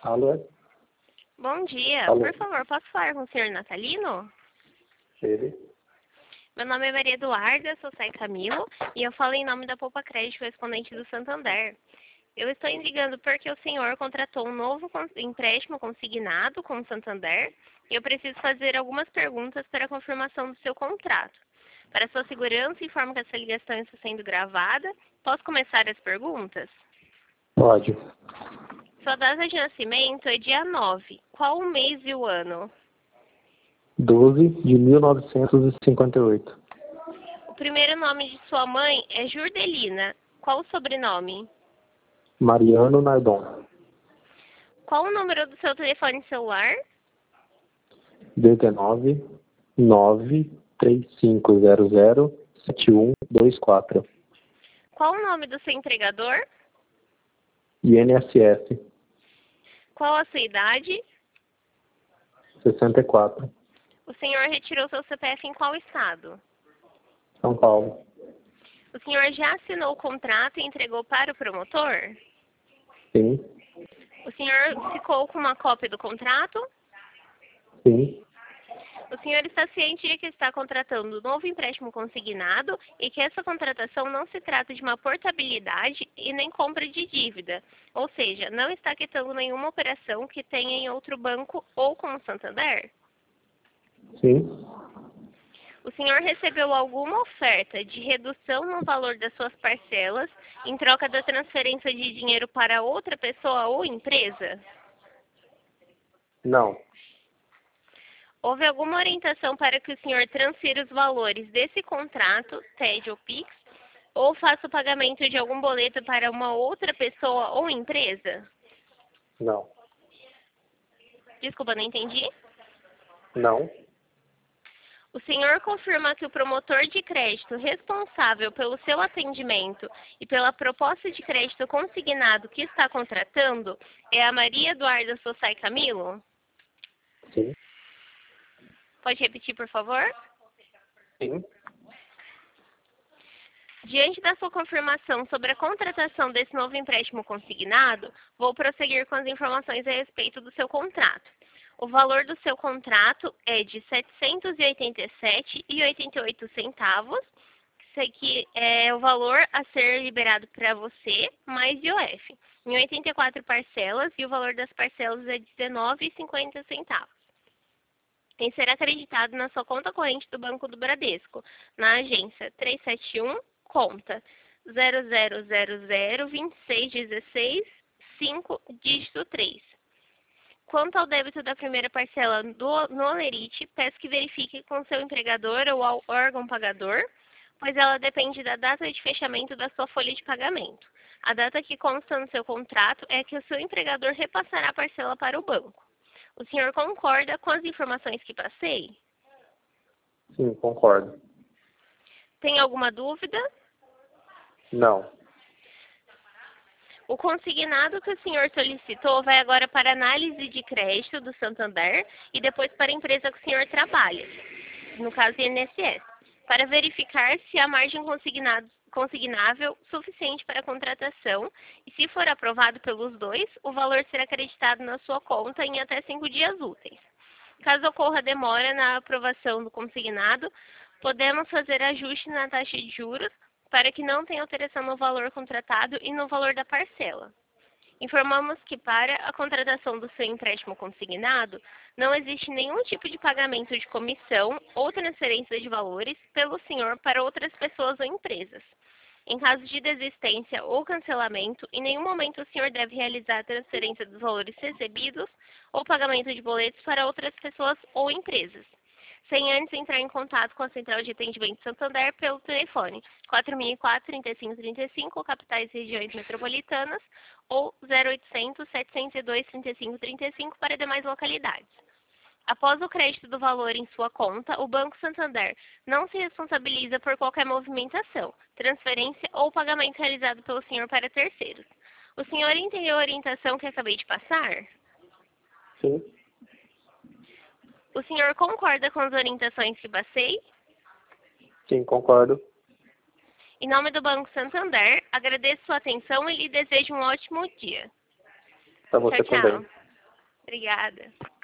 Alô? Bom dia. Alô? Por favor, posso falar com o senhor Natalino? Ele? Meu nome é Maria Eduarda, sou Sai Camilo e eu falo em nome da Poupa Crédito Correspondente do Santander. Eu estou ligando porque o senhor contratou um novo empréstimo consignado com o Santander e eu preciso fazer algumas perguntas para a confirmação do seu contrato. Para sua segurança, informo que essa ligação está sendo gravada. Posso começar as perguntas? Pode. Sua data de nascimento é dia 9. Qual o mês e o ano? 12 de 1958. O primeiro nome de sua mãe é Jurdelina. Qual o sobrenome? Mariano Nardon. Qual o número do seu telefone celular? 19 93500 7124. Qual o nome do seu empregador? INSS. Qual a sua idade? 64. O senhor retirou seu CPF em qual estado? São Paulo. O senhor já assinou o contrato e entregou para o promotor? Sim. O senhor ficou com uma cópia do contrato? Sim. O senhor está ciente de que está contratando um novo empréstimo consignado e que essa contratação não se trata de uma portabilidade e nem compra de dívida, ou seja, não está quitando nenhuma operação que tenha em outro banco ou com o Santander? Sim. O senhor recebeu alguma oferta de redução no valor das suas parcelas em troca da transferência de dinheiro para outra pessoa ou empresa? Não. Houve alguma orientação para que o senhor transfira os valores desse contrato, TED ou PIX, ou faça o pagamento de algum boleto para uma outra pessoa ou empresa? Não. Desculpa, não entendi. Não. O senhor confirma que o promotor de crédito responsável pelo seu atendimento e pela proposta de crédito consignado que está contratando é a Maria Eduarda Sossai Camilo? Sim. Pode repetir, por favor? Sim. Diante da sua confirmação sobre a contratação desse novo empréstimo consignado, vou prosseguir com as informações a respeito do seu contrato. O valor do seu contrato é de R$ 787,88, que é o valor a ser liberado para você, mais IOF, em 84 parcelas, e o valor das parcelas é R$ 19,50. E será acreditado na sua conta corrente do Banco do Bradesco, na agência 371, conta 00002616 5, dígito 3. Quanto ao débito da primeira parcela no Olerite, peço que verifique com seu empregador ou ao órgão pagador, pois ela depende da data de fechamento da sua folha de pagamento. A data que consta no seu contrato é que o seu empregador repassará a parcela para o banco. O senhor concorda com as informações que passei? Sim, concordo. Tem alguma dúvida? Não. O consignado que o senhor solicitou vai agora para análise de crédito do Santander e depois para a empresa que o senhor trabalha, no caso INSS, para verificar se há margem consignável suficiente para a contratação e, se for aprovado pelos dois, o valor será acreditado na sua conta em até 5 dias úteis. Caso ocorra demora na aprovação do consignado, podemos fazer ajuste na taxa de juros para que não tenha alteração no valor contratado e no valor da parcela. Informamos que para a contratação do seu empréstimo consignado, não existe nenhum tipo de pagamento de comissão ou transferência de valores pelo senhor para outras pessoas ou empresas. Em caso de desistência ou cancelamento, em nenhum momento o senhor deve realizar a transferência dos valores recebidos ou pagamento de boletos para outras pessoas ou empresas, sem antes entrar em contato com a Central de Atendimento Santander pelo telefone 4004-3535, capitais e regiões metropolitanas, ou 0800-702-3535 para demais localidades. Após o crédito do valor em sua conta, o Banco Santander não se responsabiliza por qualquer movimentação, transferência ou pagamento realizado pelo senhor para terceiros. O senhor entendeu a orientação que acabei de passar? Sim. O senhor concorda com as orientações que passei? Sim, concordo. Em nome do Banco Santander, agradeço sua atenção e lhe desejo um ótimo dia. Para você Tchau, também. tchau. Obrigada.